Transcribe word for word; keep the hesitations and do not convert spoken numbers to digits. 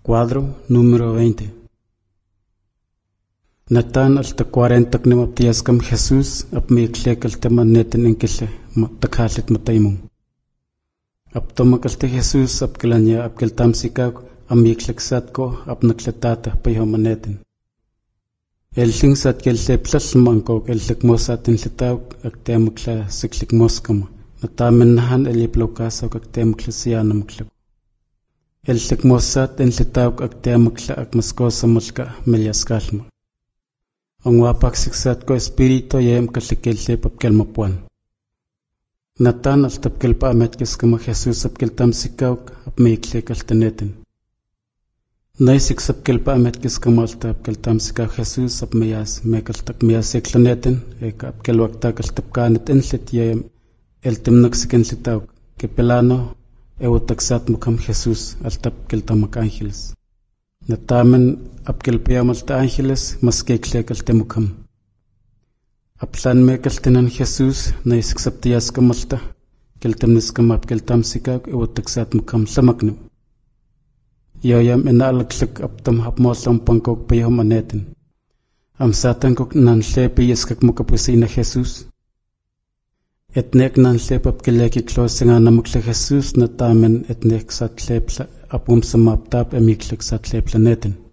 Cuadro número veinte. Natán hasta cuarenta knemaptias kam Jesús apmiklek altemaneten enkile takhalit mataymun. Aptomakalte Jesús apkelanya apkeltamsikak amikleksatko apnakletata payomaneten. El lingsat kelteplasmanko eltekmosatin letauk aktemukla siklikmoskama. Natamennahan eliplokasok aktemklasianamklak. El tekmosat en letauk aktemukla akmaskosamulka meliaskalma. Ang wapak siksat ko espiritu yem kalikelde papkel mapuan. Natan al tapkel pa ametkes kama Jesus apkel tamsikauk apmeikle kaltenetin. Naisik sapkel pa ametkes kama al tapkel tamsikauk Jesus apmeyas mekaltak meyas eklanetin eka apkel waktak al tapkanet enlet yem el temnaksiken litauk ke pelano ewataksat mukam Jesus al tapkel tamak angeles. Natamen apkel piamalta ángeles maskekle kaltemukam. Aplan me kaltenan Jesus naisik saptias kamalta keltemnis kam apkel tamsikak ewataksat mukam samaknim. Yoyam enalaklek aptam hapmosam pankok payom anetin. Am satan kok nan lepe yeskak mukapusina Jesus. Etnek nan lepe apkeleki klosinga namakle Jesus natamen etnek sat lepla apum samaptap emiklek sat leplanetin.